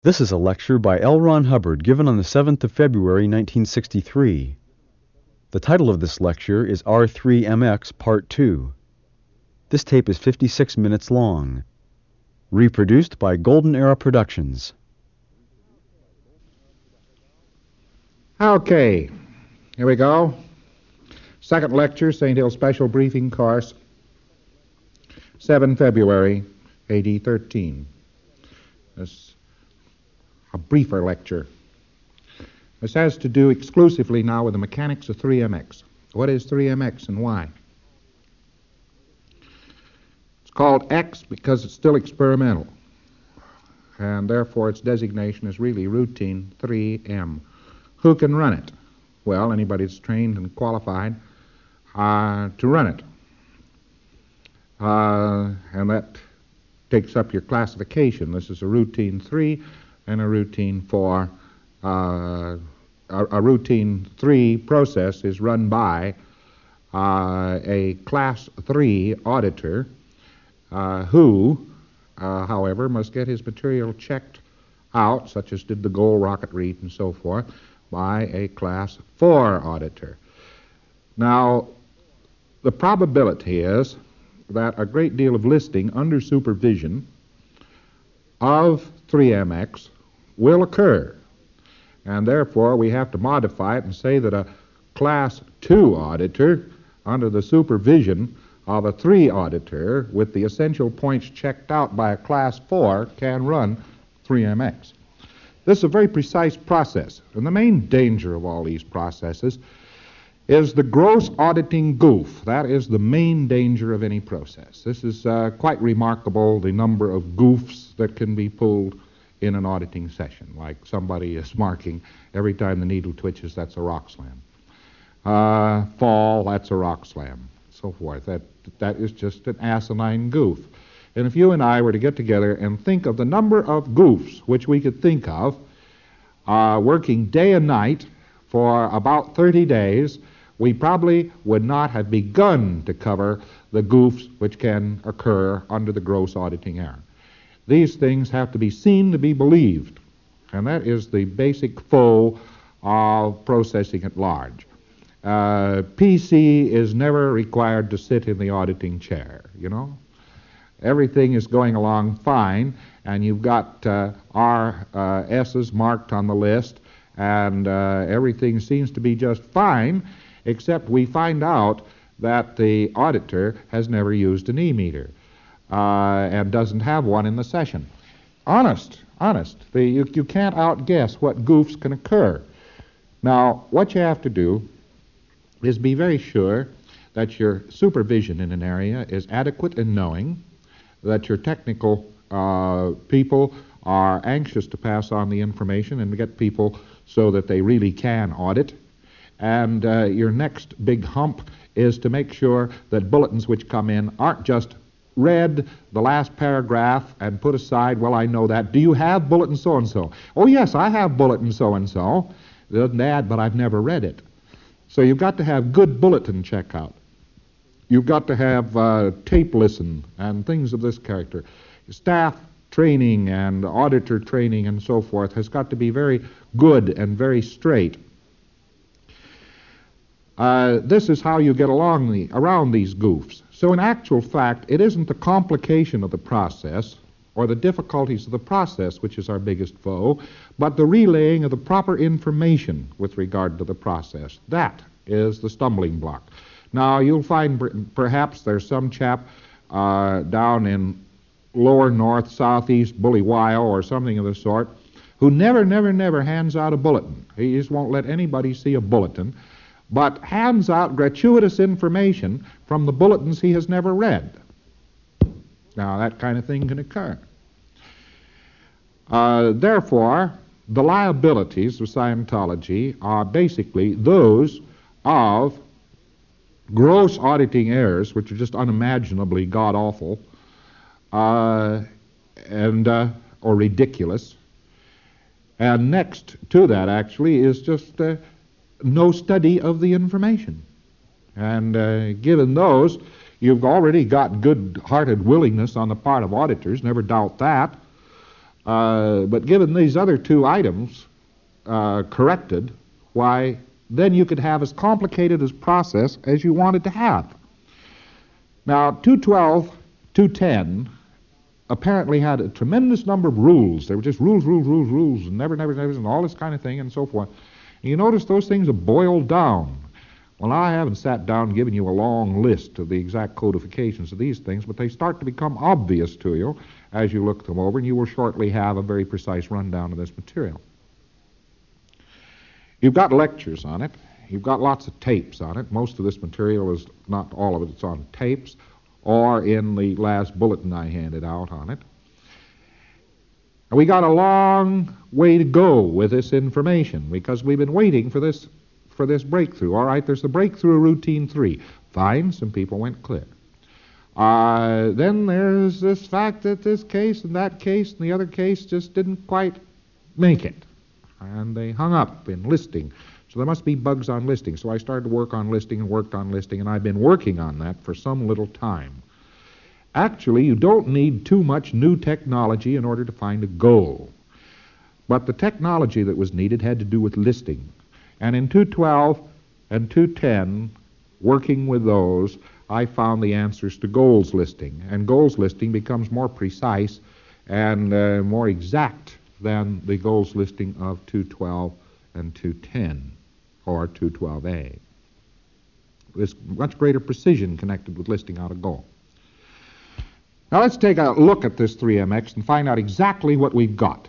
This is a lecture by L. Ron Hubbard given on the 7th of February, 1963. The title of this lecture is R3MX Part 2. This tape is 56 minutes long. Reproduced by Golden Era Productions. Okay, here we go. Second lecture, St. Hill Special Briefing Course, 7 February, AD 13. This a briefer lecture. This has to do exclusively now with the mechanics of 3MX. What is 3MX and why? It's called X because it's still experimental, and therefore its designation is really routine 3M. Who can run it? Well, anybody that's trained and qualified to run it. And that takes up your classification. This is a routine 3 and a routine 4. A routine 3 process is run by a class 3 auditor who, however, must get his material checked out, such as did the Gold rocket read and so forth, by a class 4 auditor. Now, the probability is that a great deal of listing under supervision of 3MX will occur, and therefore we have to modify it and say that a class 2 auditor under the supervision of a 3 auditor with the essential points checked out by a class 4 can run 3MX. This is a very precise process, and the main danger of all these processes is the gross auditing goof. That is the main danger of any process. This is quite remarkable, the number of goofs that can be pulled in an auditing session, like somebody is marking every time the needle twitches, that's a rock slam. Fall, that's a rock slam, so forth. That is just an asinine goof. And if you and I were to get together and think of the number of goofs which we could think of working day and night for about 30 days, we probably would not have begun to cover the goofs which can occur under the gross auditing error. These things have to be seen to be believed, and that is the basic foe of processing at large. PC is never required to sit in the auditing chair, you know. Everything is going along fine, and you've got RS's marked on the list, and everything seems to be just fine, except we find out that the auditor has never used an E-meter and doesn't have one in the session. Honest. You can't outguess what goofs can occur. Now, what you have to do is be very sure that your supervision in an area is adequate and knowing, that your technical people are anxious to pass on the information and to get people so that they really can audit. And your next big hump is to make sure that bulletins which come in aren't just read the last paragraph and put aside, well, I know that. Do you have bulletin so-and-so? Oh, yes, I have bulletin so-and-so. It doesn't add, but I've never read it. So you've got to have good bulletin checkout. You've got to have tape listen and things of this character. Staff training and auditor training and so forth has got to be very good and very straight. This is how you get around these goofs. So in actual fact, it isn't the complication of the process or the difficulties of the process which is our biggest foe, but the relaying of the proper information with regard to the process. That is the stumbling block. Now, you'll find perhaps there's some chap down in lower north, southeast Bully-Wyo or something of the sort who never hands out a bulletin. He just won't let anybody see a bulletin, but hands out gratuitous information from the bulletins he has never read. Now, that kind of thing can occur. Therefore, the liabilities of Scientology are basically those of gross auditing errors, which are just unimaginably god-awful, or ridiculous. And next to that, actually, is just no study of the information. And given those, you've already got good-hearted willingness on the part of auditors, never doubt that. But given these other two items corrected, why, then you could have as complicated a process as you wanted to have. Now, 212, 210 apparently had a tremendous number of rules. They were just rules, and never, and all this kind of thing and so forth. And you notice those things are boiled down. Well, I haven't sat down and given you a long list of the exact codifications of these things, but they start to become obvious to you as you look them over, and you will shortly have a very precise rundown of this material. You've got lectures on it. You've got lots of tapes on it. Most of this material is, not all of it, it's on tapes or in the last bulletin I handed out on it. And we got a long way to go with this information because we've been waiting for this breakthrough. All right, there's the breakthrough of routine 3. Fine, some people went clear. Then there's this fact that this case and that case and the other case just didn't quite make it. And they hung up in listing. So there must be bugs on listing. So I started to work on listing and worked on listing, and I've been working on that for some little time. Actually, you don't need too much new technology in order to find a goal. But the technology that was needed had to do with listing. And in 212 and 210, working with those, I found the answers to goals listing. And goals listing becomes more precise and more exact than the goals listing of 212 and 210. Or 212A. There's much greater precision connected with listing out a goal. Now let's take a look at this 3MX and find out exactly what we've got.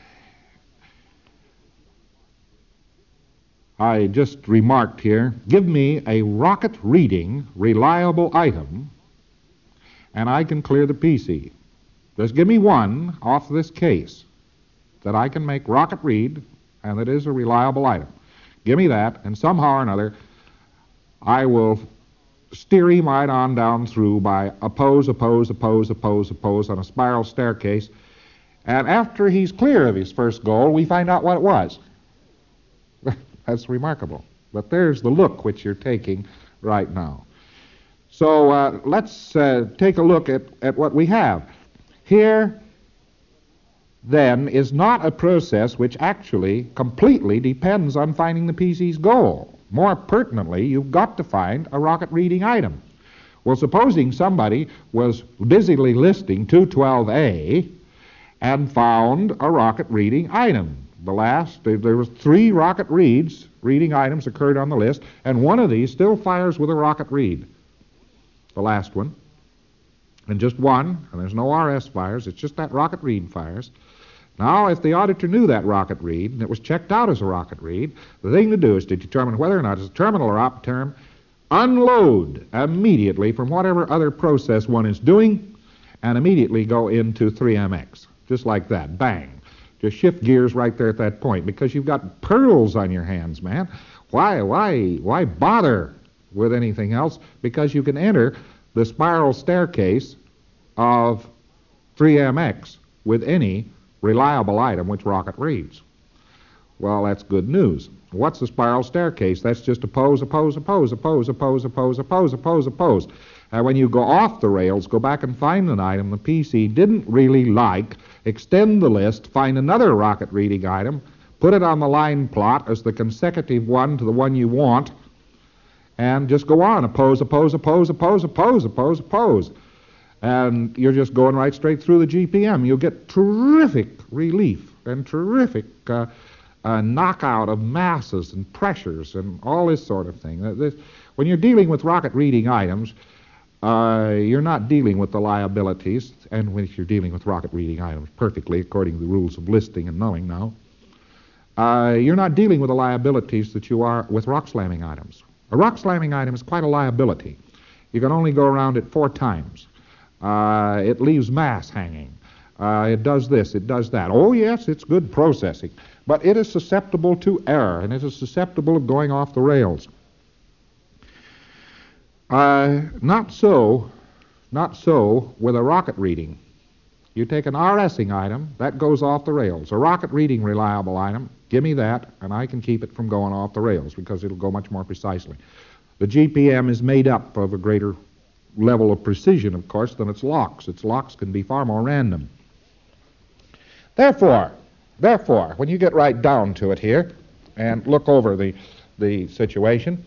I just remarked here, give me a rocket reading reliable item and I can clear the PC. Just give me one off this case that I can make rocket read and that is a reliable item. Give me that, and somehow or another, I will steer him right on down through by oppose on a spiral staircase. And after he's clear of his first goal, we find out what it was. That's remarkable. But there's the look which you're taking right now. So let's take a look at what we have. Here, then, is not a process which actually completely depends on finding the PC's goal. More pertinently, you've got to find a rocket reading item. Well, supposing somebody was busily listing 212A and found a rocket reading item. There was 3 rocket reading items occurred on the list, and one of these still fires with a rocket read. The last one. And just one, and there's no RS fires, it's just that rocket read fires. Now, if the auditor knew that rocket read, and it was checked out as a rocket read, the thing to do is to determine whether or not it's a terminal or op term, unload immediately from whatever other process one is doing, and immediately go into 3MX. Just like that, bang. Just shift gears right there at that point, because you've got pearls on your hands, man. Why bother with anything else? Because you can enter the spiral staircase of 3MX with any reliable item which rocket reads. Well, that's good news. What's the spiral staircase? That's just oppose. And when you go off the rails, go back and find an item the PC didn't really like, extend the list, find another rocket reading item, put it on the line plot as the consecutive one to the one you want, and just go on, oppose. And you're just going right straight through the GPM. You'll get terrific relief and terrific knockout of masses and pressures and all this sort of thing. When you're dealing with rocket reading items, you're not dealing with the liabilities, and when you're dealing with rocket reading items perfectly, according to the rules of listing and knowing now, you're not dealing with the liabilities that you are with rock slamming items. A rock slamming item is quite a liability. You can only go around it 4 times. It leaves mass hanging. It does this, it does that. Oh, yes, it's good processing. But it is susceptible to error, and it is susceptible of going off the rails. Not so with a rocket reading. You take an RSing item, that goes off the rails. A rocket reading reliable item, give me that, and I can keep it from going off the rails because it'll go much more precisely. The GPM is made up of a greater level of precision, of course, than its locks. Its locks can be far more random. Therefore, when you get right down to it here and look over the situation,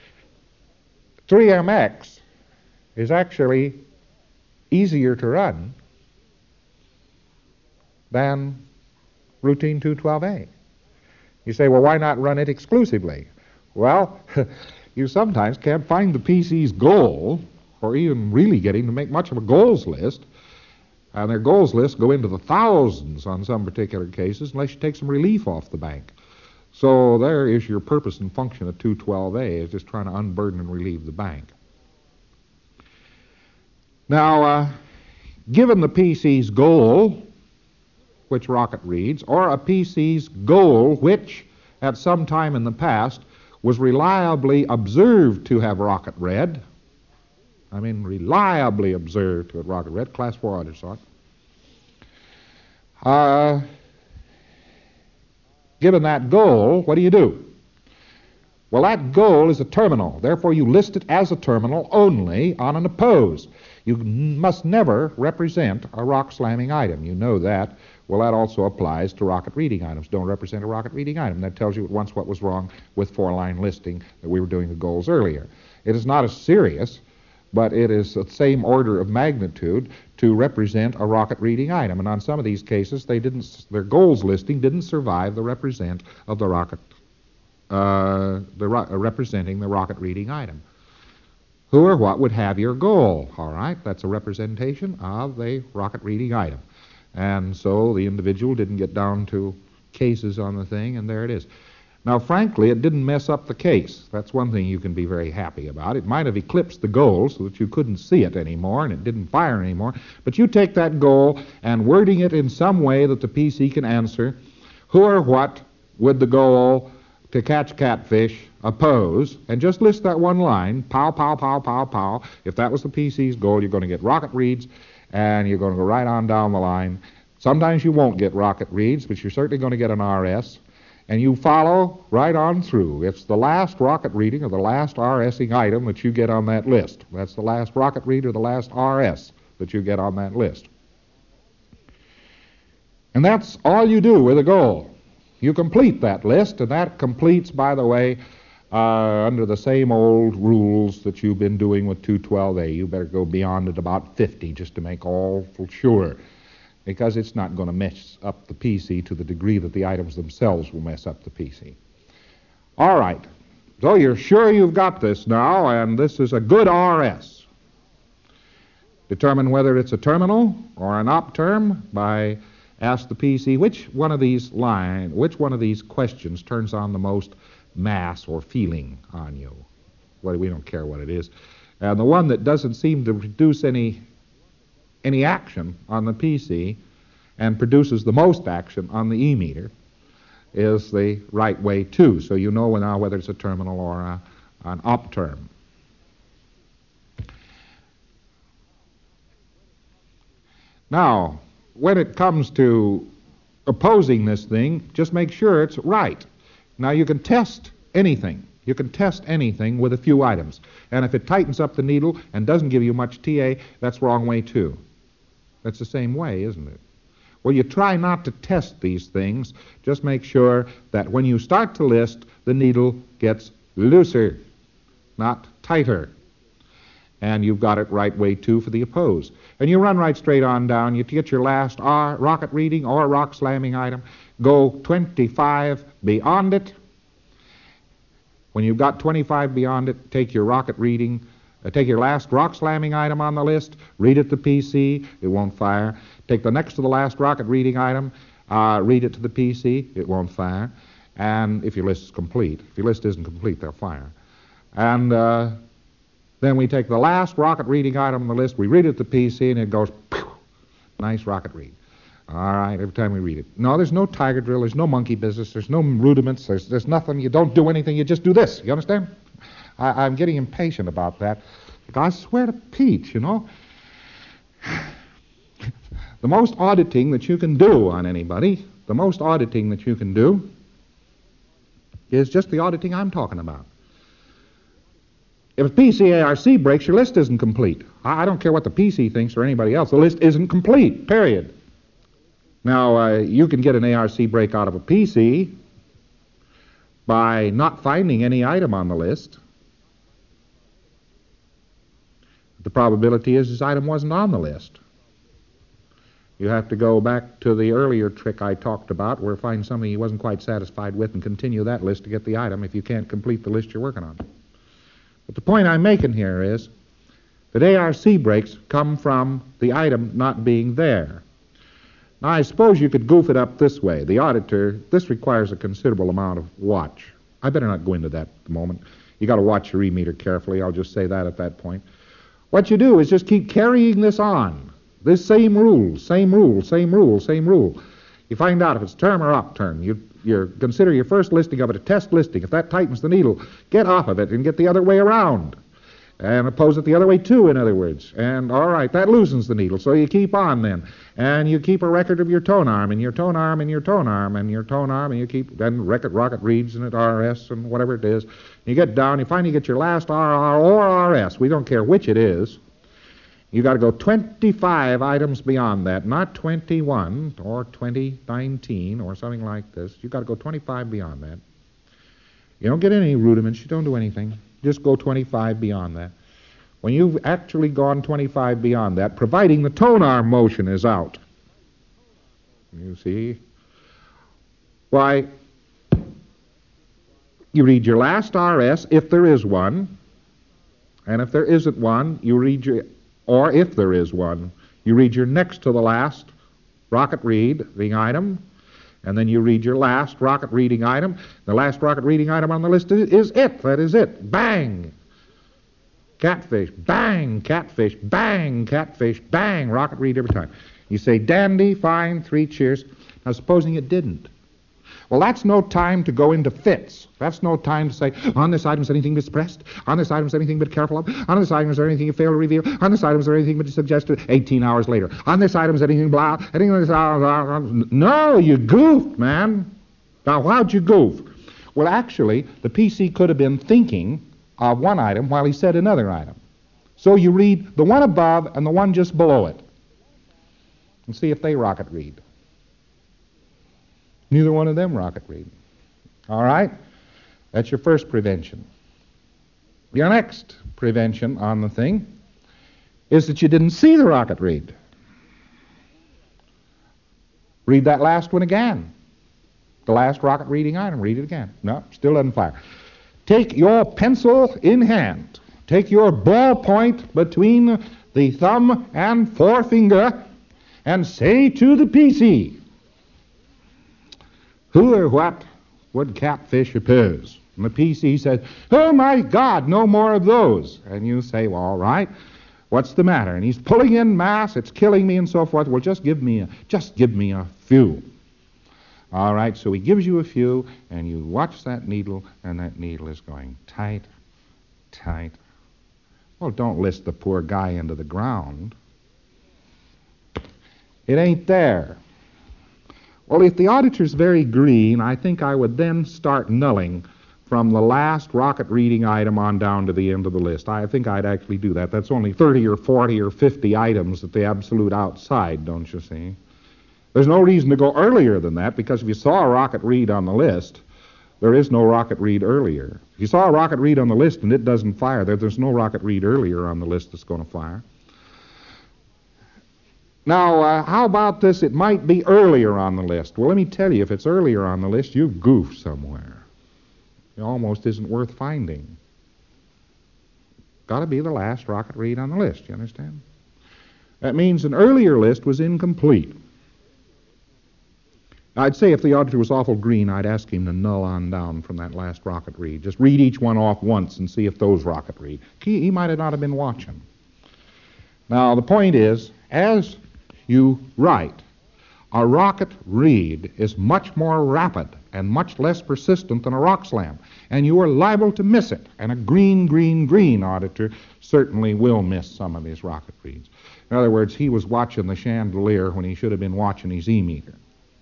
3MX is actually easier to run than routine 212A. You say, well, why not run it exclusively? Well, you sometimes can't find the PC's goal, or even really getting to make much of a goals list, and their goals lists go into the thousands on some particular cases unless you take some relief off the bank. So there is your purpose and function of 212A, is just trying to unburden and relieve the bank. Now, given the PC's goal, which Rocket reads, or a PC's goal which, at some time in the past, was reliably observed to have Rocket read, I mean reliably observed to have Rocket read, Class 4 audit saw it. Given that goal, what do? Well, that goal is a terminal. Therefore, you list it as a terminal only on an oppose. You must never represent a rock slamming item. You know that. Well, that also applies to rocket reading items. Don't represent a rocket reading item. That tells you at once what was wrong with 4-line listing that we were doing the goals earlier. It is not as serious, but it is the same order of magnitude to represent a rocket reading item. And on some of these cases, their goals listing didn't survive the represent of the rocket, representing the rocket reading item. Who or what would have your goal? All right, that's a representation of the rocket reading item. And so the individual didn't get down to cases on the thing, and there it is. Now, frankly, it didn't mess up the case. That's one thing you can be very happy about. It might have eclipsed the goal so that you couldn't see it anymore and it didn't fire anymore. But you take that goal and wording it in some way that the PC can answer, who or what would the goal to catch catfish oppose, and just list that one line, pow, pow, pow, pow, pow. If that was the PC's goal, you're going to get rocket reads, and you're going to go right on down the line. Sometimes you won't get rocket reads, but you're certainly going to get an RS. And you follow right on through. It's the last rocket reading or the last RSing item that you get on that list. That's the last rocket read or the last RS that you get on that list. And that's all you do with a goal. You complete that list, and that completes, by the way, under the same old rules that you've been doing with 212A. You better go beyond it about 50 just to make all for sure, because it's not going to mess up the PC to the degree that the items themselves will mess up the PC. All right, so you're sure you've got this now, and this is a good RS. Determine whether it's a terminal or an op term by ask the PC which one of these questions turns on the most mass or feeling on you. Well, we don't care what it is. And the one that doesn't seem to produce any action on the PC and produces the most action on the E-meter is the right way too. So you know now whether it's a terminal or an op term. Now, when it comes to opposing this thing, just make sure it's right. Now, you can test anything. You can test anything with a few items. And if it tightens up the needle and doesn't give you much TA, that's wrong way too. That's the same way, isn't it? Well, you try not to test these things. Just make sure that when you start to list, the needle gets looser, not tighter. And you've got it right way too for the oppose. And you run right straight on down. You get your last rocket reading or rock slamming item. Go 25 beyond it. When you've got 25 beyond it, take your rocket reading, take your last rock slamming item on the list, read it to PC, it won't fire. Take the next to the last rocket reading item, read it to the PC, it won't fire. And if your list is complete, if your list isn't complete, they'll fire. And then we take the last rocket reading item on the list, we read it to the PC, and it goes, pew, nice rocket read. All right, every time we read it. No, there's no tiger drill, there's no monkey business, there's no rudiments, there's nothing, you don't do anything, you just do this, you understand? I'm getting impatient about that. I swear to Pete, you know, the most auditing that you can do on anybody, the most auditing that you can do is just the auditing I'm talking about. If a PCARC breaks, your list isn't complete. I don't care what the PC thinks or anybody else, the list isn't complete, period. Now, you can get an ARC break out of a PC by not finding any item on the list. The probability is this item wasn't on the list. You have to go back to the earlier trick I talked about, where find something you wasn't quite satisfied with and continue that list to get the item if you can't complete the list you're working on. But the point I'm making here is that ARC breaks come from the item not being there. Now, I suppose you could goof it up this way. The auditor, this requires a considerable amount of watch. I better not go into that at the moment. You got to watch your E-meter carefully. I'll just say that at that point. What you do is just keep carrying this on. This same rule, same rule, same rule, same rule. You find out if it's term or upturn. You consider your first listing of it a test listing. If that tightens the needle, get off of it and get the other way around. And oppose it the other way too, in other words. And all right, that loosens the needle. So you keep on then. And you keep a record of your tone arm and your tone arm and your tone arm and your tone arm, and you keep then rocket reads and at RS and whatever it is. You get down, you finally get your last RR or RS. We don't care which it is. You got to go 25 items beyond that, not 21 or 2019 or something like this. You got to go 25 beyond that. You don't get any rudiments. You don't do anything. Just go 25 beyond that. When you've actually gone 25 beyond that, providing the tone arm motion is out, you see, why, you read your last RS if there is one, and if there isn't one, you read your, or if there is one, you read your next to the last rocket reading item, and then you read your last rocket reading item. The last rocket reading item on the list is it. That is it. Bang! Catfish. Bang! Catfish. Bang! Catfish. Bang! Rocket read every time. You say, dandy, fine, 3 cheers. Now, supposing it didn't. Well, that's no time to go into fits. That's no time to say, on this item is anything but suppressed. On this item is anything but careful of. On this item is there anything you fail to reveal. On this item is there anything but suggested 18 hours later. On this item is anything blah. Anything blah. No, you goofed, man. Now, how'd you goof? Well, actually, the PC could have been thinking of one item while he said another item. So you read the one above and the one just below it. And see if they rocket read. Neither one of them rocket read. All right? That's your first prevention. Your next prevention on the thing is that you didn't see the rocket read. Read that last one again. The last rocket reading item, read it again. No, still doesn't fire. Take your pencil in hand. Take your ballpoint between the thumb and forefinger and say to the PC, who or what would catfish appears? And the PC says, oh my God, no more of those. And you say, well, all right, what's the matter? And he's pulling in mass, it's killing me and so forth. Well, just give me a few. All right, so he gives you a few, and you watch that needle, and that needle is going tight, tight. Well, don't list the poor guy into the ground. It ain't there. Well, if the auditor's very green, I think I would then start nulling from the last rocket reading item on down to the end of the list. I think I'd actually do that. That's only 30 or 40 or 50 items at the absolute outside, don't you see? There's no reason to go earlier than that, because if you saw a rocket read on the list, there is no rocket read earlier. If you saw a rocket read on the list and it doesn't fire, there's no rocket read earlier on the list that's going to fire. Now, how about this? It might be earlier on the list. Well, let me tell you, if it's earlier on the list, you've goofed somewhere. It almost isn't worth finding. Got to be the last rocket read on the list, you understand? That means an earlier list was incomplete. I'd say if the auditor was awful green, I'd ask him to null on down from that last rocket read. Just read each one off once and see if those rocket read. He might have not have been watching. Now, the point is, as you write, a rocket read is much more rapid and much less persistent than a rock slam, and you are liable to miss it. And a green auditor certainly will miss some of his rocket reads. In other words, he was watching the chandelier when he should have been watching his E-meter.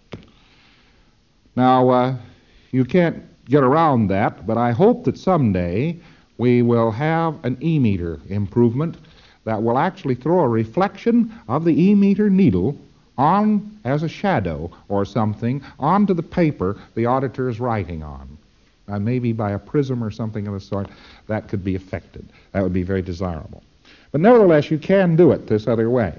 Now, you can't get around that, but I hope that someday we will have an E-meter improvement that will actually throw a reflection of the E-meter needle on as a shadow or something onto the paper the auditor is writing on. Maybe by a prism or something of the sort, that could be affected. That would be very desirable. But nevertheless, you can do it this other way.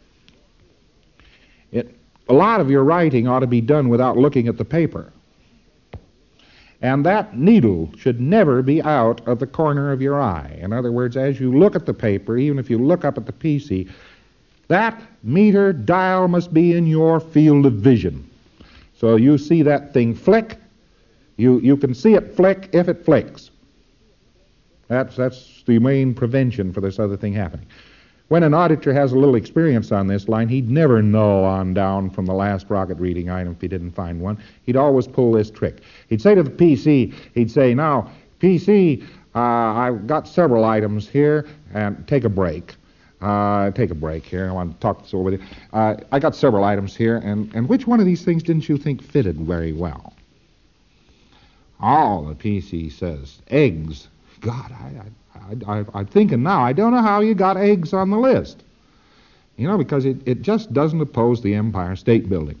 A lot of your writing ought to be done without looking at the paper. And that needle should never be out of the corner of your eye. In other words, as you look at the paper, even if you look up at the PC, that meter dial must be in your field of vision. So you see that thing flick, you can see it flick if it flicks. That's the main prevention for this other thing happening. When an auditor has a little experience on this line, he'd never know on down from the last rocket reading item if he didn't find one. He'd always pull this trick. He'd say to the PC, he'd say, now, PC, I've got several items here, and take a break. Take a break here. I want to talk this over with you. I got several items here, and which one of these things didn't you think fitted very well? Oh, the PC says, eggs. God, I'm thinking now, I don't know how you got eggs on the list. You know, because it just doesn't oppose the Empire State Building.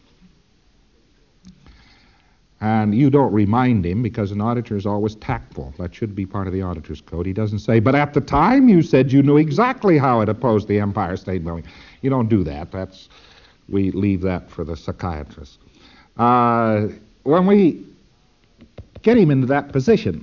And you don't remind him because an auditor is always tactful. That should be part of the auditor's code. He doesn't say, but at the time you said you knew exactly how it opposed the Empire State Building. You don't do that. We leave that for the psychiatrist. When we get him into that position,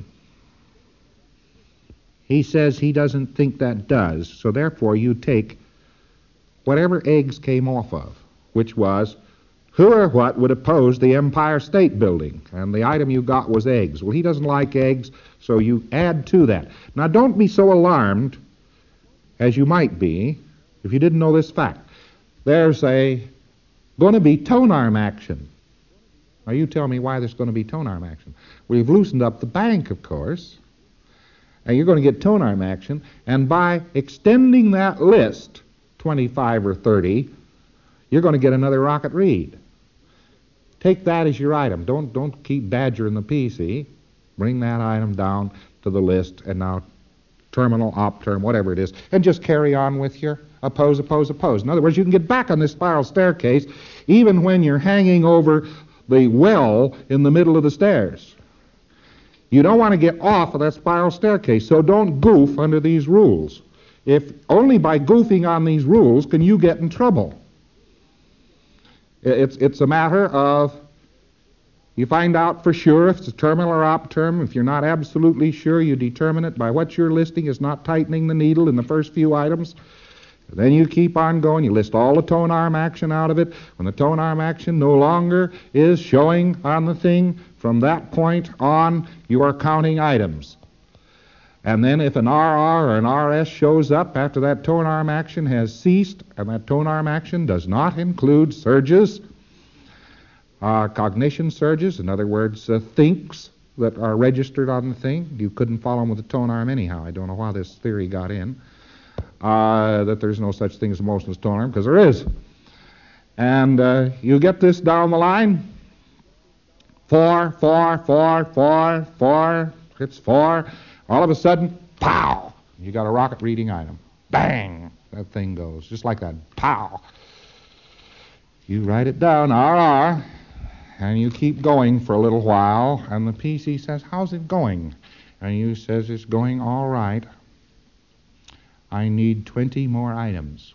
he says he doesn't think that does, so therefore you take whatever eggs came off of, which was who or what would oppose the Empire State Building, and the item you got was eggs. Well, he doesn't like eggs, so you add to that. Now, don't be so alarmed as you might be if you didn't know this fact. There's going to be tone arm action. Now, you tell me why there's going to be tone arm action. We've loosened up the bank, of course, and you're going to get tone arm action, and by extending that list 25 or 30, you're going to get another rocket read. Take that as your item. Don't keep badgering the PC. Bring that item down to the list, and now terminal, op term, whatever it is, and just carry on with your oppose. In other words, you can get back on this spiral staircase even when you're hanging over the well in the middle of the stairs. You don't want to get off of that spiral staircase, so don't goof under these rules. If only by goofing on these rules can you get in trouble. It's a matter of you find out for sure if it's a terminal or op term. If you're not absolutely sure, you determine it by what you're listing is not tightening the needle in the first few items. Then you keep on going. You list all the tone arm action out of it. When the tone arm action no longer is showing on the thing, from that point on, you are counting items. And then if an RR or an RS shows up after that tone arm action has ceased, and that tone arm action does not include surges, cognition surges, in other words, thinks that are registered on the thing. You couldn't follow them with the tone arm anyhow. I don't know why this theory got in, that there's no such thing as a motionless tone arm, because there is. And you get this down the line. 4, it's 4. All of a sudden, pow! You got a rocket reading item. Bang! That thing goes, just like that. Pow! You write it down, RR, and you keep going for a little while, and the PC says, how's it going? And you says, it's going all right. I need 20 more items.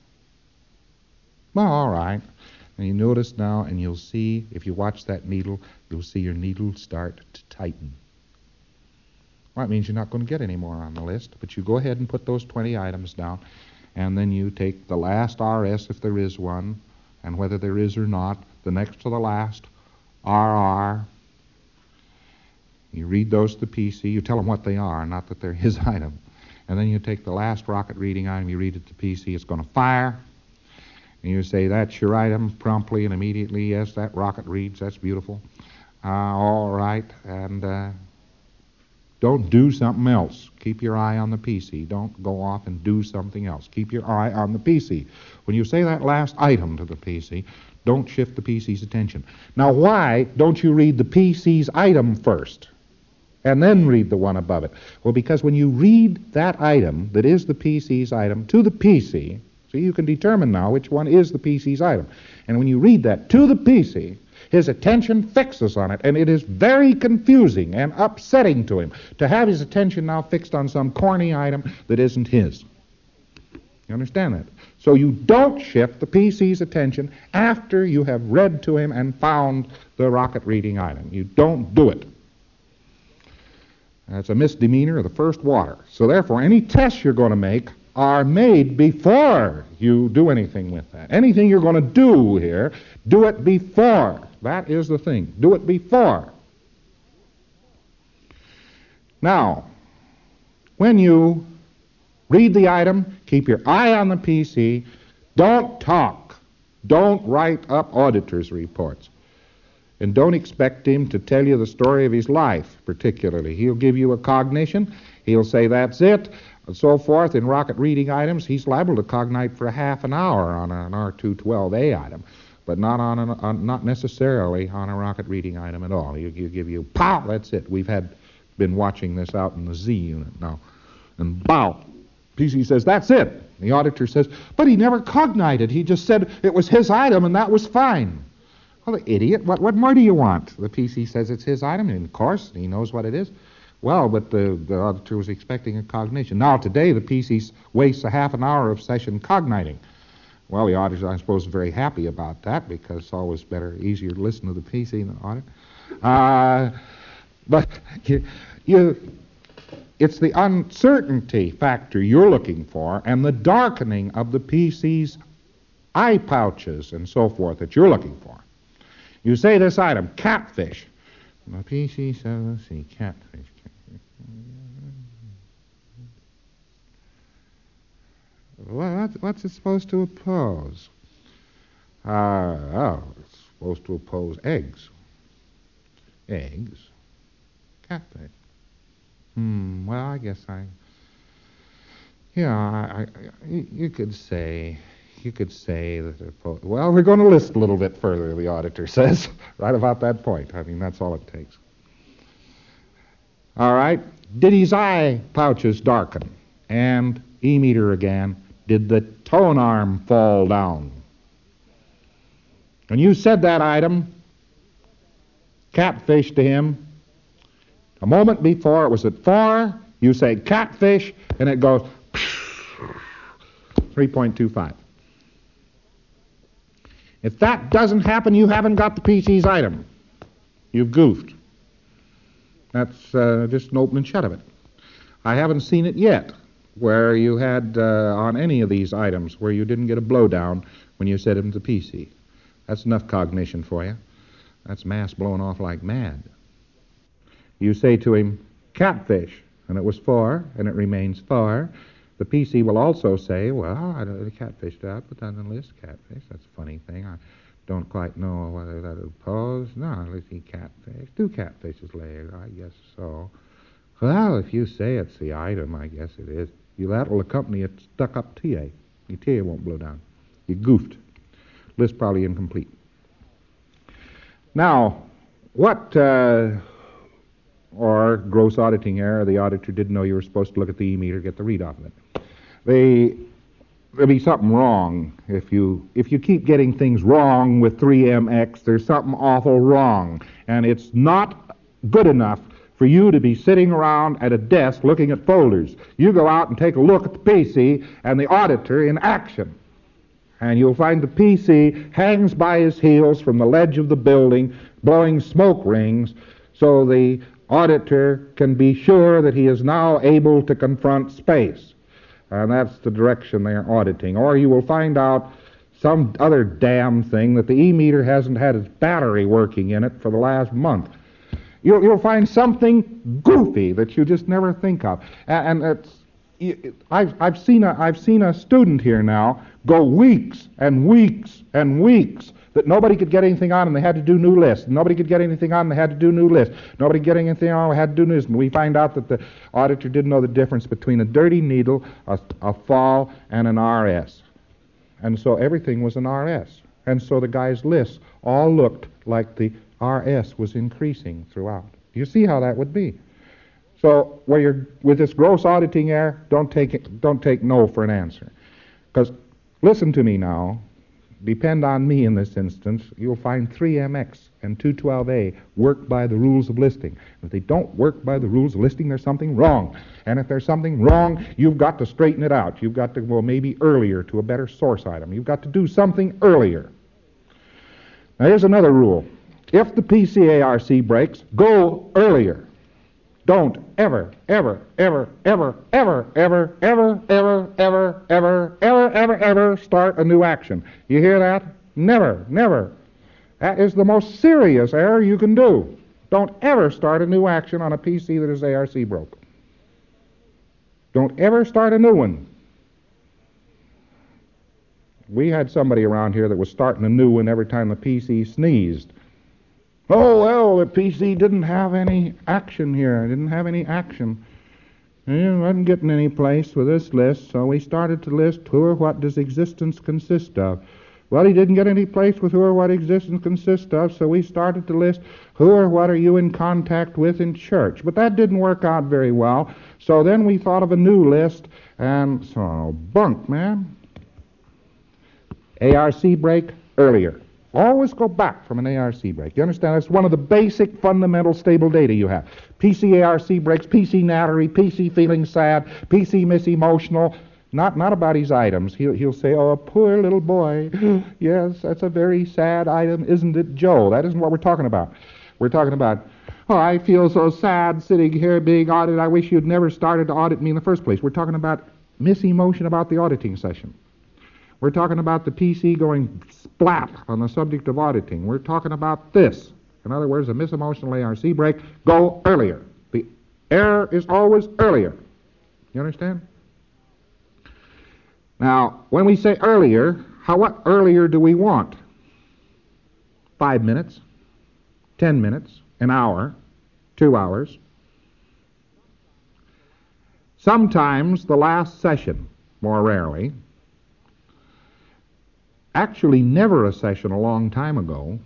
Well, all right. And you notice now, and you'll see, if you watch that needle, you'll see your needle start to tighten. Well, that means you're not going to get any more on the list, but you go ahead and put those 20 items down, and then you take the last RS, if there is one, and whether there is or not, the next to the last, RR. You read those to the PC. You tell them what they are, not that they're his item. And then you take the last rocket reading item, you read it to PC, it's going to fire. And you say, that's your item, promptly and immediately. Yes, that rocket reads, that's beautiful. All right, and don't do something else. Keep your eye on the PC. Don't go off and do something else. Keep your eye on the PC. When you say that last item to the PC, don't shift the PC's attention. Now, why don't you read the PC's item first and then read the one above it? Well, because when you read that item that is the PC's item to the PC, So you can determine now which one is the PC's item. And when you read that to the PC, his attention fixes on it, and it is very confusing and upsetting to him to have his attention now fixed on some corny item that isn't his. You understand that? So you don't shift the PC's attention after you have read to him and found the rocket reading item. You don't do it. That's a misdemeanor of the first water. So therefore, any tests you're going to make are made before you do anything with that. Anything you're going to do here, do it before. That is the thing. Do it before. Now, when you read the item, keep your eye on the PC. Don't talk. Don't write up auditor's reports. And don't expect him to tell you the story of his life, particularly. He'll give you a cognition. He'll say, that's it, and so forth. In rocket reading items, he's liable to cognite for a half an hour on an R212A item, but not necessarily on a rocket reading item at all. He'll give you, pow, that's it. We've been watching this out in the Z unit now. And pow, PC says, that's it. The auditor says, but he never cognited. He just said it was his item and that was fine. Well, the idiot, what more do you want? The PC says it's his item, and of course, he knows what it is. Well, but the auditor was expecting a cognition. Now, today, the PC wastes a half an hour of session cogniting. Well, the auditor, I suppose, is very happy about that, because it's always easier to listen to the PC than the audit. But it's the uncertainty factor you're looking for, and the darkening of the PC's eye pouches and so forth that you're looking for. You say this item, catfish. The PC says, let's see, catfish. Well, what's it supposed to oppose? It's supposed to oppose eggs. Eggs? Catfish. Well, I guess you could say that, well, we're going to list a little bit further, the auditor says, right about that point. I mean, that's all it takes. All right. Did his eye pouches darken? And E-meter again. Did the tone arm fall down? When you said that item, catfish, to him, a moment before it was at 4, you say catfish, and it goes 3.25. If that doesn't happen, you haven't got the PC's item. You've goofed. That's just an open and shut of it. I haven't seen it yet where you had on any of these items where you didn't get a blowdown when you set them to PC. That's enough cognition for you. That's mass blowing off like mad. You say to him, catfish, and it was 4, and it remains 4. The PC will also say, well, the catfish, did I put that on the list? Catfish, that's a funny thing. I don't quite know whether that would pose. No, let's see, catfish. 2 catfishes later, I guess so. Well, if you say it's the item, I guess it is. That will accompany it stuck up TA. Your TA won't blow down. You goofed. List probably incomplete. Now, what, or gross auditing error, the auditor didn't know you were supposed to look at the E-meter, get the read off of it. There'll be something wrong if you keep getting things wrong with 3MX. There's something awful wrong, and it's not good enough for you to be sitting around at a desk looking at folders. You go out and take a look at the PC and the auditor in action, and you'll find the PC hangs by his heels from the ledge of the building, blowing smoke rings, so the auditor can be sure that he is now able to confront space. And that's the direction they're auditing. Or you will find out some other damn thing that the E-meter hasn't had its battery working in it for the last month. You'll find something goofy that you just never think of. And I've seen a student here now go weeks and weeks and weeks that nobody could get anything on, and they had to do new lists. Nobody could get anything on, and they had to do new lists. Nobody getting anything on, they had to do new lists. And we find out that the auditor didn't know the difference between a dirty needle, a fall, and an RS. And so everything was an RS. And so the guy's lists all looked like the RS was increasing throughout. You see how that would be. So where you're with this gross auditing error, don't take no for an answer. Because Listen to me now. Depend on me in this instance. You'll find 3MX and 212A work by the rules of listing. If they don't work by the rules of listing, there's something wrong. And if there's something wrong, you've got to straighten it out. You've got to go maybe earlier to a better source item. You've got to do something earlier. Now here's another rule. If the PCARC breaks, go earlier. Don't ever, ever, ever, ever, ever, ever, ever, ever, ever, ever, ever, ever, ever start a new action. You hear that? Never, never. That is the most serious error you can do. Don't ever start a new action on a PC that is ARC broke. Don't ever start a new one. We had somebody around here that was starting a new one every time the PC sneezed. Oh, well, the PC didn't have any action here. It didn't have any action. It wasn't getting any place with this list, so we started to list who or what does existence consist of. Well, he didn't get any place with who or what existence consists of, so we started to list who or what are you in contact with in church. But that didn't work out very well, so then we thought of a new list, and so bunk, man. ARC break earlier. Always go back from an ARC break. You understand? That's one of the basic fundamental stable data you have. PC ARC breaks, PC nattery, PC feeling sad, PC misemotional. Not about his items. He'll say, oh, poor little boy. Yes, that's a very sad item, isn't it, Joe? That isn't what we're talking about. We're talking about, oh, I feel so sad sitting here being audited. I wish you'd never started to audit me in the first place. We're talking about misemotion about the auditing session. We're talking about the PC going splat on the subject of auditing. We're talking about this. In other words, a misemotional ARC break, go earlier. The error is always earlier. You understand? Now, when we say earlier, what earlier do we want? 5 minutes, 10 minutes, an hour, 2 hours. Sometimes the last session, more rarely. Actually, never a session a long time ago.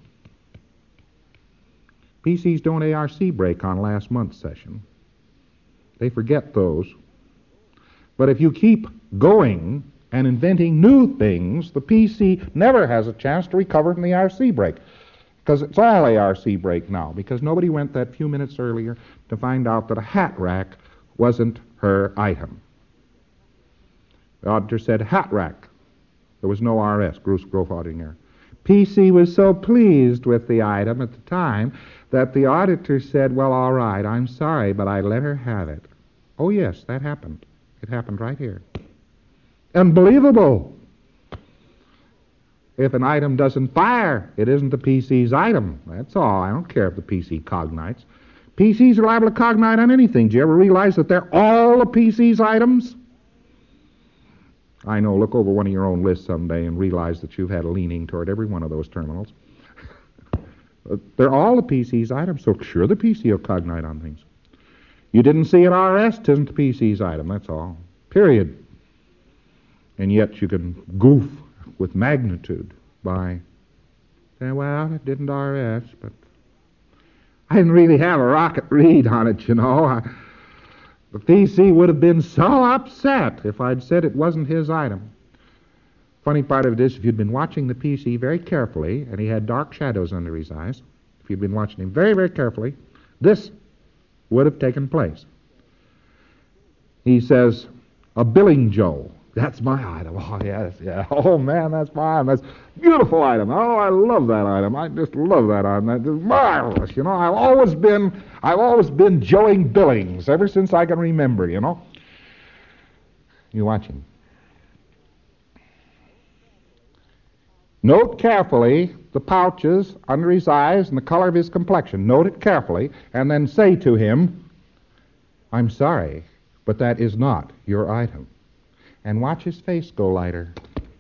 PCs don't ARC break on last month's session. They forget those. But if you keep going and inventing new things, the PC never has a chance to recover from the ARC break. Because it's all ARC break now, because nobody went that few minutes earlier to find out that a hat rack wasn't her item. The auditor said hat rack. There was no RS, growth auditing error. PC was so pleased with the item at the time that the auditor said, well, all right, I'm sorry, but I let her have it. Oh, yes, that happened. It happened right here. Unbelievable. If an item doesn't fire, it isn't the PC's item. That's all. I don't care if the PC cognites. PCs are liable to cognite on anything. Do you ever realize that they're all the PC's items? I know. Look over one of your own lists someday and realize that you've had a leaning toward every one of those terminals. They're all the PC's items, so sure the PC will cognite on things. You didn't see an RS, it isn't the PC's item, that's all. Period. And yet you can goof with magnitude by saying, well, it didn't RS, but I didn't really have a rocket read on it, you know. The PC would have been so upset if I'd said it wasn't his item. Funny part of it is, if you'd been watching the PC very carefully, and he had dark shadows under his eyes, if you'd been watching him very, very carefully, this would have taken place. He says, a billing Joe. That's my item. Oh, yes, yeah. Oh, man, that's my item. That's a beautiful item. Oh, I love that item. I just love that item. That's marvelous. You know, I've always been Joeing Billings ever since I can remember, you know. You watch him. Note carefully the pouches under his eyes and the color of his complexion. Note it carefully, and then say to him, I'm sorry, but that is not your item. And watch his face go lighter.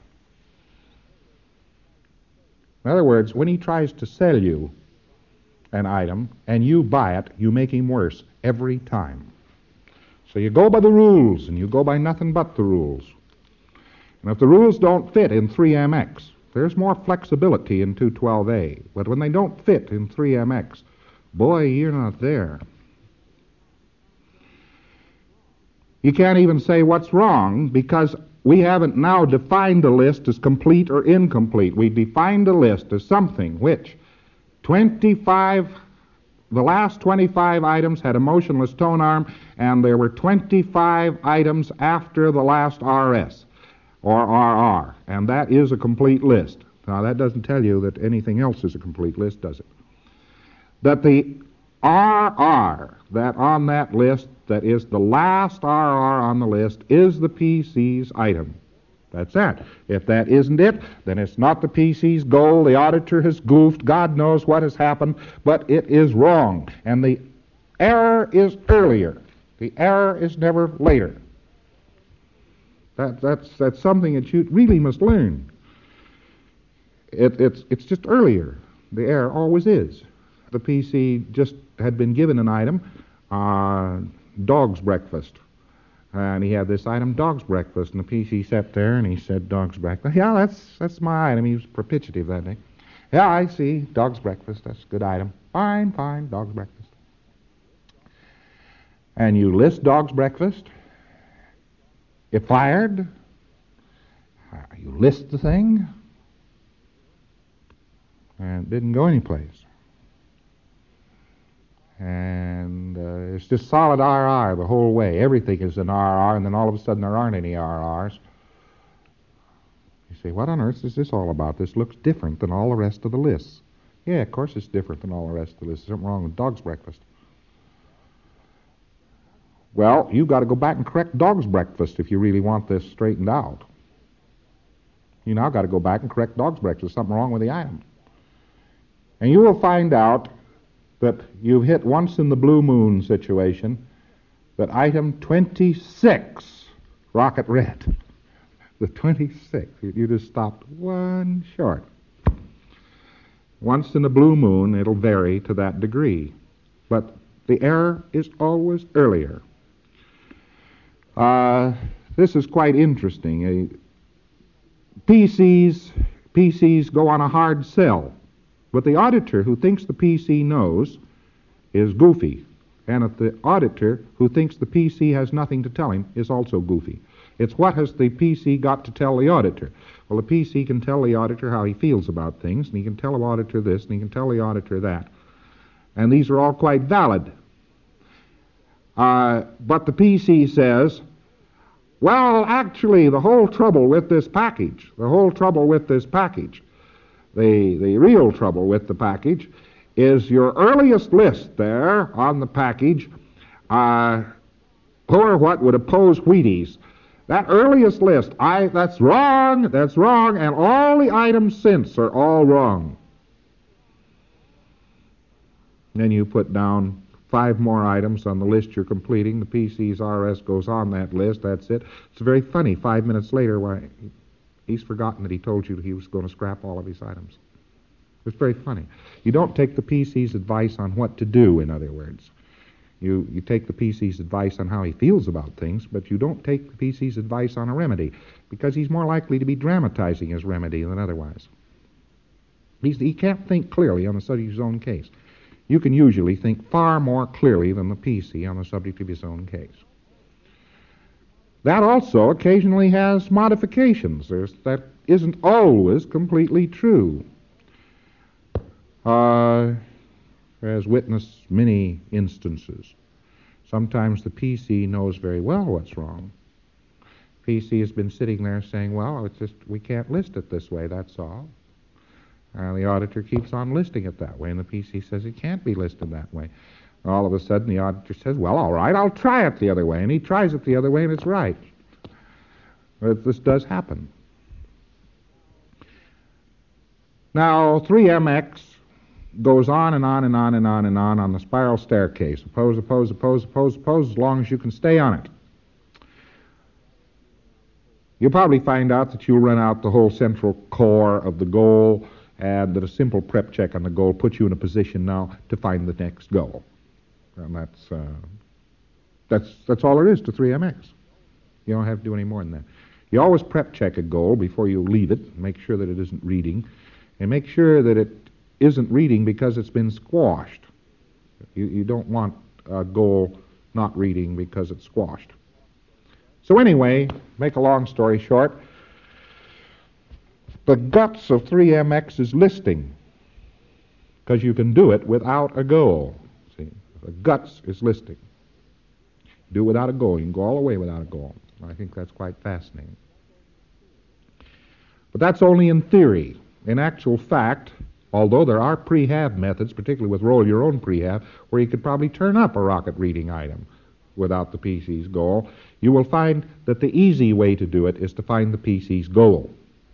In other words, when he tries to sell you an item and you buy it, you make him worse every time. So you go by the rules, and you go by nothing but the rules. And if the rules don't fit in 3MX, there's more flexibility in 212A. But when they don't fit in 3MX, boy, you're not there. You can't even say what's wrong, because we haven't now defined a list as complete or incomplete. We defined a list as something which the last 25 items had a motionless tone arm, and there were 25 items after the last RS or RR, and that is a complete list. Now, that doesn't tell you that anything else is a complete list, does it? That the RR that on that list, that is the last RR on the list, is the PC's item. That's that. If that isn't it, then it's not the PC's goal. The auditor has goofed. God knows what has happened, but it is wrong. And the error is earlier. The error is never later. That's something that you really must learn. It's just earlier. The error always is. The PC just had been given an item, dog's breakfast. And he had this item, dog's breakfast, and the PC sat there and he said, dog's breakfast. Yeah, that's my item. He was propitiative that day. Yeah, I see, dog's breakfast, that's a good item. Fine, dog's breakfast. And you list dog's breakfast, it fired, you list the thing, and it didn't go anyplace. And it's just solid RR the whole way. Everything is an RR, and then all of a sudden there aren't any RRs. You say, what on earth is this all about? This looks different than all the rest of the lists. Yeah, of course it's different than all the rest of the lists. There's something wrong with dog's breakfast. Well, you've got to go back and correct dog's breakfast if you really want this straightened out. You now got to go back and correct dog's breakfast. There's something wrong with the item. And you will find out that you've hit once in the blue moon situation, that item 26, rocket red, the 26, you just stopped one short. Once in the blue moon, it'll vary to that degree, but the error is always earlier. This is quite interesting. PCs go on a hard sell. But the auditor who thinks the PC knows is goofy. And if the auditor who thinks the PC has nothing to tell him is also goofy. It's what has the PC got to tell the auditor? Well, the PC can tell the auditor how he feels about things, and he can tell the auditor this, and he can tell the auditor that. And these are all quite valid. But the PC says, well, actually, the whole trouble with this package, the real trouble with the package is your earliest list there on the package, or what would oppose Wheaties. That earliest list, that's wrong, and all the items since are all wrong. Then you put down 5 more items on the list you're completing. The PC's RS goes on that list, that's it. It's very funny, 5 minutes later, why, he's forgotten that he told you that he was going to scrap all of his items. It's very funny. You don't take the PC's advice on what to do, in other words. You take the PC's advice on how he feels about things, but you don't take the PC's advice on a remedy, because he's more likely to be dramatizing his remedy than otherwise. He can't think clearly on the subject of his own case. You can usually think far more clearly than the PC on the subject of his own case. That also occasionally has modifications. That isn't always completely true. As witness many instances. Sometimes the PC knows very well what's wrong. PC has been sitting there saying, well, it's just, we can't list it this way, that's all. And the auditor keeps on listing it that way, and the PC says it can't be listed that way. And all of a sudden the auditor says, well, all right, I'll try it the other way. And he tries it the other way, and it's right. But this does happen. Now, 3MX goes on and on and on and on and on the spiral staircase. Oppose, as long as you can stay on it. You'll probably find out that you'll run out the whole central core of the goal, and that a simple prep check on the goal puts you in a position now to find the next goal. And that's all there is to 3MX. You don't have to do any more than that. You always prep check a goal before you leave it, make sure that it isn't reading, and make sure that it isn't reading because it's been squashed. You don't want a goal not reading because it's squashed. So anyway, make a long story short, the guts of 3MX is listing, because you can do it without a goal. See, the guts is listing. Do it without a goal. You can go all the way without a goal. I think that's quite fascinating. But that's only in theory. In actual fact, although there are prehab methods, particularly with roll your own prehab, where you could probably turn up a rocket reading item without the PC's goal, you will find that the easy way to do it is to find the PC's goal.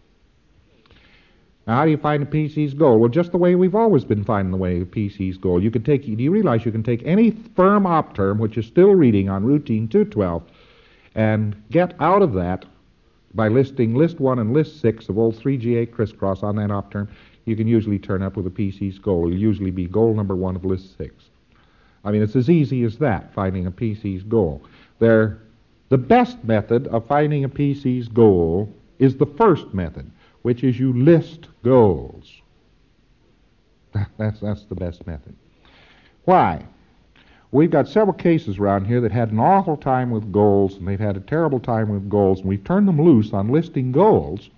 Now, how do you find the PC's goal? Well, just the way we've always been finding the way the PC's goal. You can take, do you realize you can take any firm op term which is still reading on routine 212 and get out of that by listing list 1 and list 6 of old 3G8 crisscross on that op term? You can usually turn up with a PC's goal. It'll usually be goal number 1 of list 6. I mean, it's as easy as that, finding a PC's goal. The best method of finding a PC's goal is the first method, which is you list goals. That's the best method. Why? We've got several cases around here that had an awful time with goals, and they've had a terrible time with goals, and we've turned them loose on listing goals,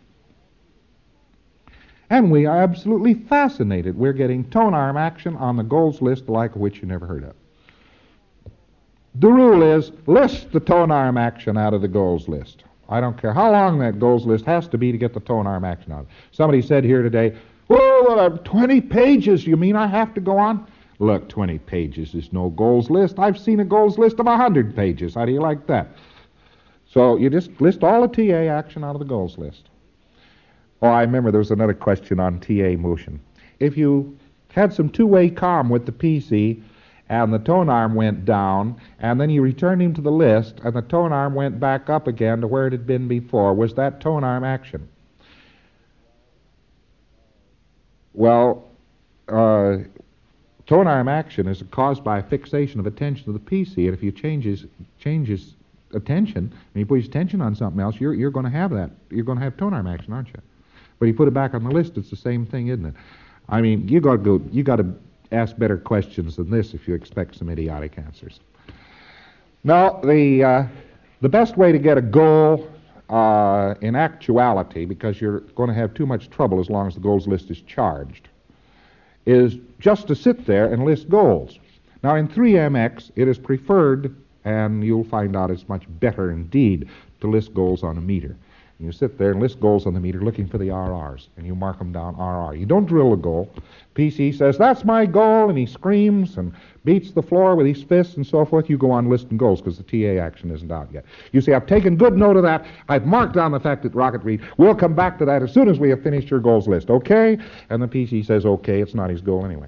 and we are absolutely fascinated. We're getting tone arm action on the goals list, the like of which you never heard of. The rule is, list the tone arm action out of the goals list. I don't care how long that goals list has to be to get the tone arm action out. Somebody said here today, "Oh, 20 pages, you mean I have to go on?" Look, 20 pages is no goals list. I've seen a goals list of 100 pages. How do you like that? So you just list all the TA action out of the goals list. Oh, I remember there was another question on TA motion. If you had some two-way comm with the PC and the tone arm went down, and then you returned him to the list, and the tone arm went back up again to where it had been before, was that tone arm action? Well, tone arm action is caused by a fixation of attention to the PC, and if you change his attention, and you put his attention on something else, you're going to have that. You're going to have tone arm action, aren't you? But you put it back on the list, it's the same thing, isn't it? I mean, you got to ask better questions than this if you expect some idiotic answers. Now, the best way to get a goal in actuality, because you're going to have too much trouble as long as the goals list is charged, is just to sit there and list goals. Now, in 3MX, it is preferred, and you'll find out it's much better indeed, to list goals on a meter. You sit there and list goals on the meter looking for the RRs, and you mark them down RR. You don't drill a goal. PC says, "That's my goal," and he screams and beats the floor with his fists and so forth. You go on listing goals because the TA action isn't out yet. You see, I've taken good note of that. I've marked down the fact that rocket read. We'll come back to that as soon as we have finished your goals list, okay? And the PC says, okay, it's not his goal anyway.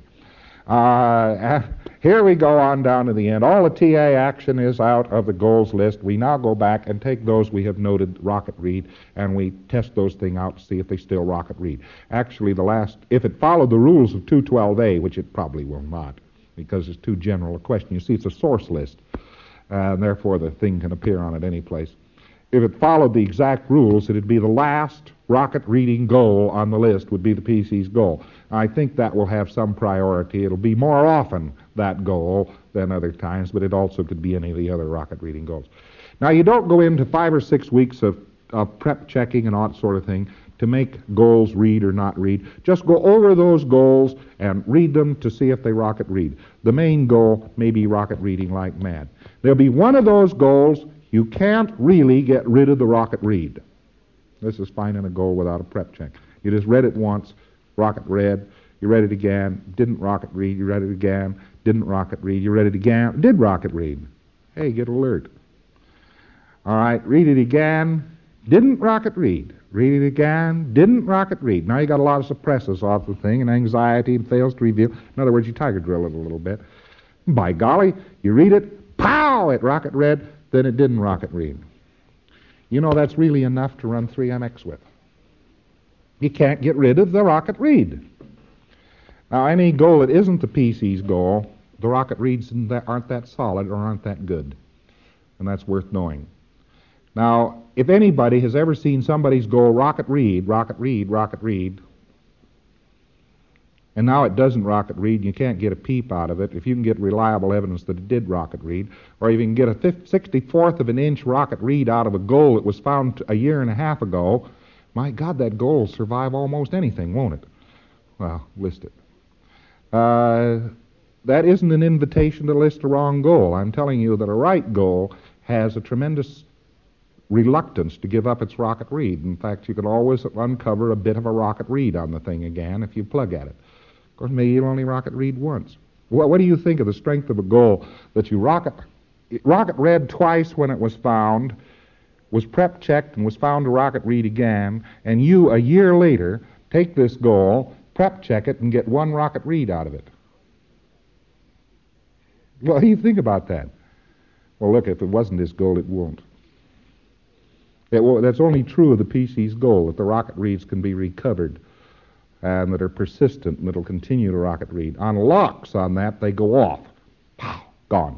Here we go on down to the end. All the TA action is out of the goals list. We now go back and take those we have noted rocket read, and we test those things out to see if they still rocket read. Actually, if it followed the rules of 212A, which it probably will not, because it's too general a question. You see, it's a source list, and therefore the thing can appear on it any place. If it followed the exact rules, it'd be the last rocket reading goal on the list would be the PC's goal. I think that will have some priority. It'll be more often that goal than other times, but it also could be any of the other rocket reading goals. Now, you don't go into 5 or 6 weeks of prep checking and all that sort of thing to make goals read or not read. Just go over those goals and read them to see if they rocket read. The main goal may be rocket reading like mad. There'll be one of those goals you can't really get rid of the rocket read. This is finding a goal without a prep check. You just read it once, rocket read, you read it again, didn't rocket read, you read it again, didn't rocket read, you read it again, did rocket read. Hey, get alert. All right, read it again, didn't rocket read. Read it again, didn't rocket read. Now you got a lot of suppressors off the thing, and anxiety, and fails to reveal. In other words, you tiger drill it a little bit. By golly, you read it, pow, it rocket read, then it didn't rocket read. You know that's really enough to run 3MX with. You can't get rid of the rocket read. Now, any goal that isn't the PC's goal, the rocket reads aren't that solid or aren't that good. And that's worth knowing. Now, if anybody has ever seen somebody's goal rocket read, and now it doesn't rocket read, and you can't get a peep out of it. If you can get reliable evidence that it did rocket read, or if you can get a 64th of an inch rocket read out of a gold that was found a year and a half ago, my God, that gold will survive almost anything, won't it? Well, list it. That isn't an invitation to list a wrong goal. I'm telling you that a right goal has a tremendous reluctance to give up its rocket read. In fact, you could always uncover a bit of a rocket read on the thing again if you plug at it. Of course, maybe you'll only rocket read once. What do you think of the strength of a goal that you rocket read twice when it was found, was prep checked and was found to rocket read again, and you, a year later, take this goal, prep check it, and get one rocket read out of it? What do you think about that? Well, look, if it wasn't this goal, it won't. That's only true of the PC's goal, that the rocket reads can be recovered and that are persistent and that will continue to rocket read. On locks on that, they go off. Pow, gone.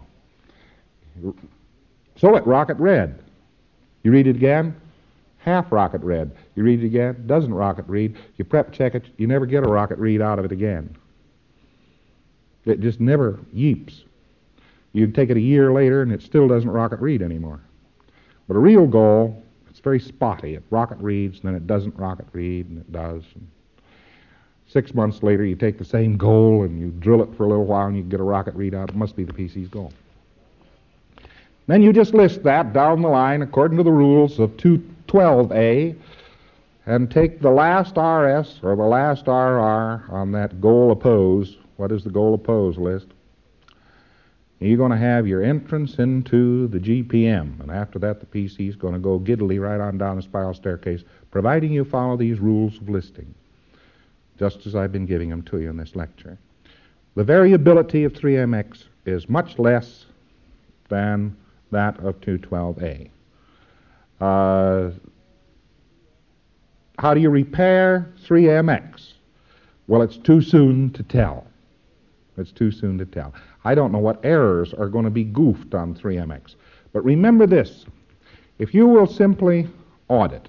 So it rocket read. You read it again, half rocket read. You read it again, doesn't rocket read. You prep check it, you never get a rocket read out of it again. It just never yeeps. You take it a year later and it still doesn't rocket read anymore. But a real goal, it's very spotty. It rocket reads, and then it doesn't rocket read, and it does. And 6 months later, you take the same goal and you drill it for a little while and you get a rocket read out. It must be the PC's goal. Then you just list that down the line according to the rules of 212A and take the last RS or the last RR on that goal oppose. What is the goal oppose list? You're going to have your entrance into the GPM, and after that the PC is going to go giddily right on down the spiral staircase, providing you follow these rules of listing, just as I've been giving them to you in this lecture. The variability of 3MX is much less than that of 212A. How do you repair 3MX? Well, it's too soon to tell. It's too soon to tell. I don't know what errors are going to be goofed on 3MX. But remember this. If you will simply audit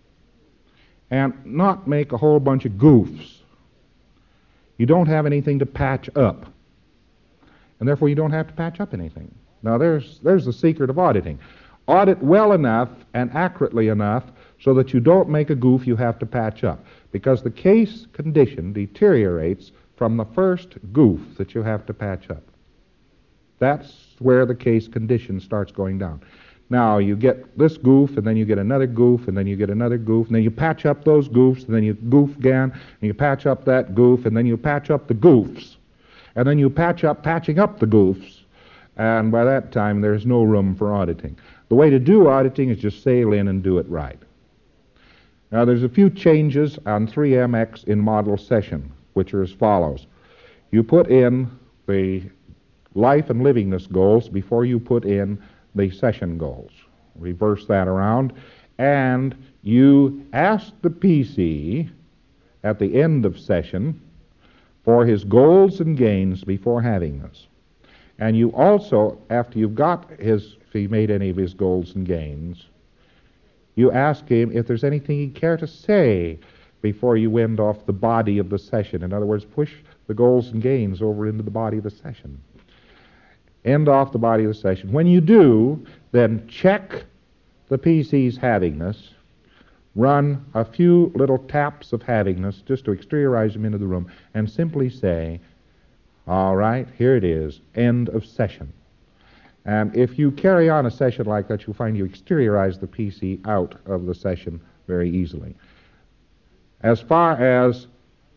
and not make a whole bunch of goofs, you don't have anything to patch up. And therefore you don't have to patch up anything. Now there's the secret of auditing. Audit well enough and accurately enough so that you don't make a goof you have to patch up. Because the case condition deteriorates from the first goof that you have to patch up. That's where the case condition starts going down. Now, you get this goof, and then you get another goof, and then you get another goof, and then you patch up those goofs, and then you goof again, and you patch up that goof, and then you patch up the goofs, and then you patch up patching up the goofs, and by that time there's no room for auditing. The way to do auditing is just sail in and do it right. Now, there's a few changes on 3MX in model session, which are as follows. You put in the life and livingness goals before you put in the session goals. Reverse that around, and you ask the PC at the end of session for his goals and gains before having this. And you also, after you've got if he made any of his goals and gains, you ask him if there's anything he'd care to say before you end off the body of the session. In other words, push the goals and gains over into the body of the session. End off the body of the session. When you do, then check the PC's havingness, run a few little taps of havingness just to exteriorize them into the room, and simply say, all right, here it is, end of session. And if you carry on a session like that, you'll find you exteriorize the PC out of the session very easily. As far as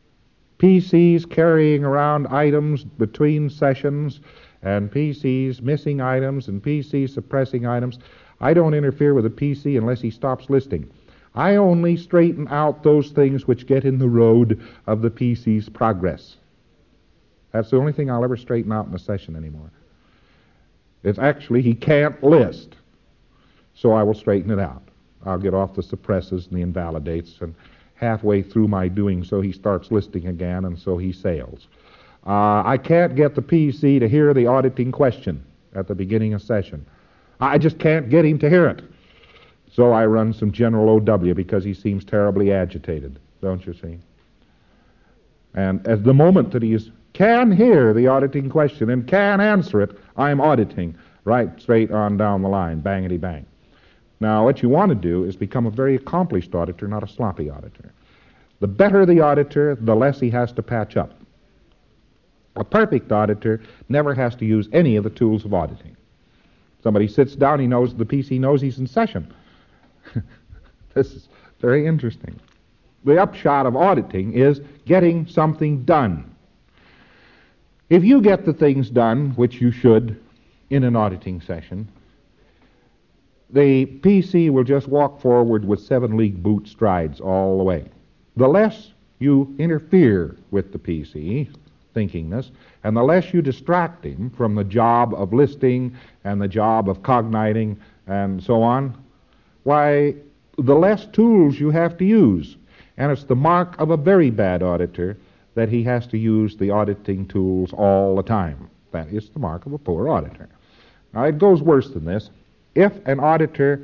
PCs carrying around items between sessions, and PCs missing items, and PCs suppressing items, I don't interfere with a PC unless he stops listing. I only straighten out those things which get in the road of the PC's progress. That's the only thing I'll ever straighten out in a session anymore. It's actually he can't list, so I will straighten it out. I'll get off the suppresses and the invalidates, and halfway through my doing so he starts listing again, and so he sails. I can't get the PC to hear the auditing question at the beginning of session. I just can't get him to hear it. So I run some general OW because he seems terribly agitated, don't you see? And at the moment that he can hear the auditing question and can answer it, I'm auditing right straight on down the line, bangity bang. Now, what you want to do is become a very accomplished auditor, not a sloppy auditor. The better the auditor, the less he has to patch up. A perfect auditor never has to use any of the tools of auditing. Somebody sits down, he knows the PC knows he's in session. This is very interesting. The upshot of auditing is getting something done. If you get the things done, which you should, in an auditing session, the PC will just walk forward with 7-league boot strides all the way. The less you interfere with the PC, thinkingness, and the less you distract him from the job of listing and the job of cogniting and so on, why, the less tools you have to use. And it's the mark of a very bad auditor that he has to use the auditing tools all the time. That is the mark of a poor auditor. Now, it goes worse than this. If an auditor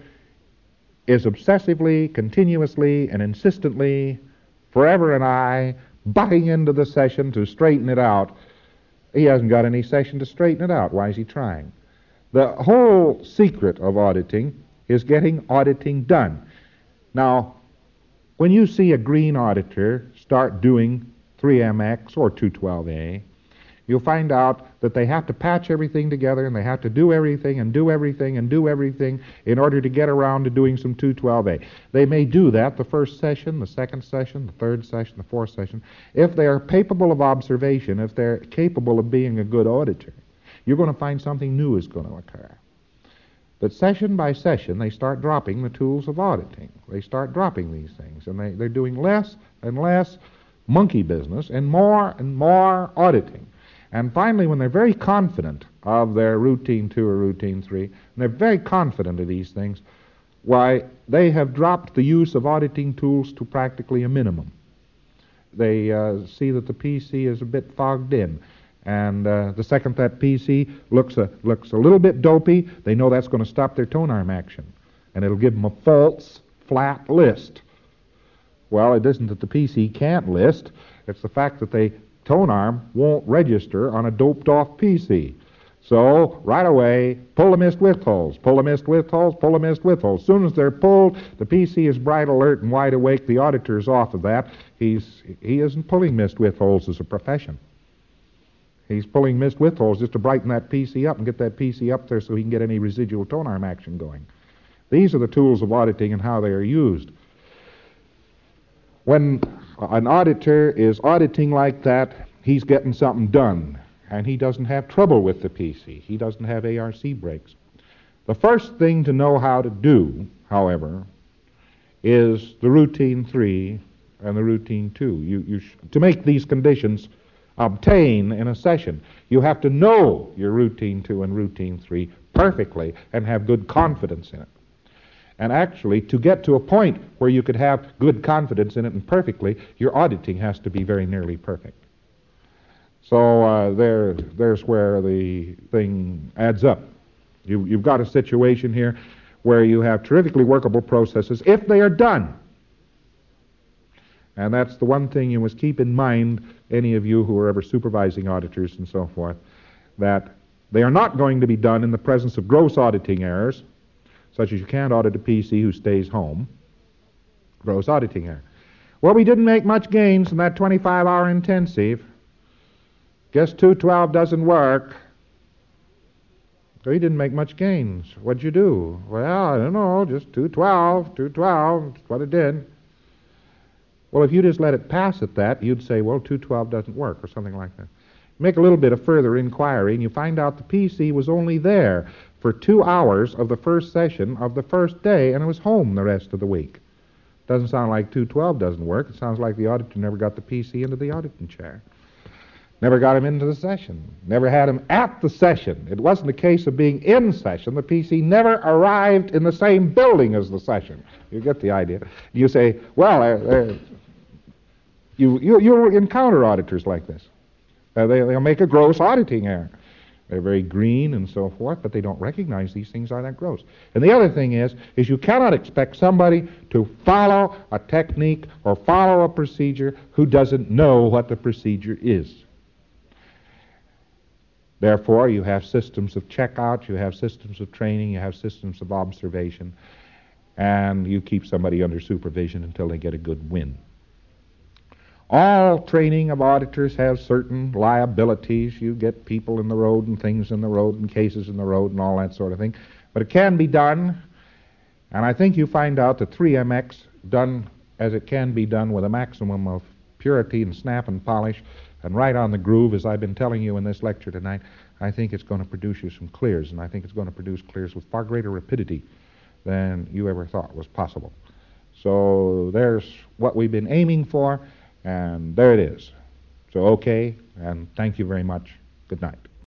is obsessively, continuously, and insistently, forever and I, butting into the session to straighten it out, he hasn't got any session to straighten it out. Why is he trying? The whole secret of auditing is getting auditing done. Now, when you see a green auditor start doing 3MX or 212A, you'll find out that they have to patch everything together and they have to do everything and do everything and do everything in order to get around to doing some 212A. They may do that the first session, the second session, the third session, the fourth session. If they are capable of observation, if they're capable of being a good auditor, you're going to find something new is going to occur. But session by session, they start dropping the tools of auditing. They start dropping these things, and they're doing less and less monkey business and more auditing. And finally, when they're very confident of their routine 2 or routine 3, and they're very confident of these things, why, they have dropped the use of auditing tools to practically a minimum. They see that the PC is a bit fogged in. And the second that PC looks a little bit dopey, they know that's going to stop their tone arm action. And it'll give them a false, flat list. Well, it isn't that the PC can't list. It's the fact that the tone arm won't register on a doped-off PC. So, right away, pull the missed width holes, pull the missed width holes, pull the missed width holes. As soon as they're pulled, the PC is bright alert and wide awake. The auditor's off of that. He isn't pulling missed width holes as a profession. He's pulling missed width holes just to brighten that PC up and get that PC up there so he can get any residual tone arm action going. These are the tools of auditing and how they are used. When an auditor is auditing like that, he's getting something done, and he doesn't have trouble with the PC. He doesn't have ARC breaks. The first thing to know how to do, however, is the routine 3 and the routine 2. To make these conditions obtain in a session, you have to know your routine 2 and routine 3 perfectly and have good confidence in it. And actually, to get to a point where you could have good confidence in it and perfectly, your auditing has to be very nearly perfect. So there's where the thing adds up. You've got a situation here where you have terrifically workable processes if they are done. And that's the one thing you must keep in mind, any of you who are ever supervising auditors and so forth, that they are not going to be done in the presence of gross auditing errors, such as you can't audit a PC who stays home. Gross auditing error. Well, we didn't make much gains in that 25-hour intensive. Guess 212 doesn't work. So you didn't make much gains. What'd you do? Well, I don't know, just 212, that's what it did. Well, if you just let it pass at that, you'd say, well, 212 doesn't work, or something like that. Make a little bit of further inquiry, and you find out the PC was only there for 2 hours of the first session of the first day, and it was home the rest of the week. Doesn't sound like 212 doesn't work. It sounds like the auditor never got the PC into the auditing chair. Never got him into the session. Never had him at the session. It wasn't a case of being in session. The PC never arrived in the same building as the session. You get the idea. You say, well, you'll encounter auditors like this. They'll make a gross auditing error. They're very green and so forth, but they don't recognize these things are that gross. And the other thing is you cannot expect somebody to follow a technique or follow a procedure who doesn't know what the procedure is. Therefore, you have systems of checkout, you have systems of training, you have systems of observation, and you keep somebody under supervision until they get a good win. All training of auditors has certain liabilities. You get people in the road and things in the road and cases in the road and all that sort of thing. But it can be done, and I think you find out that 3MX, done as it can be done with a maximum of purity and snap and polish, and right on the groove, as I've been telling you in this lecture tonight, I think it's going to produce you some clears, and I think it's going to produce clears with far greater rapidity than you ever thought was possible. So there's what we've been aiming for, and there it is. So okay, and thank you very much. Good night.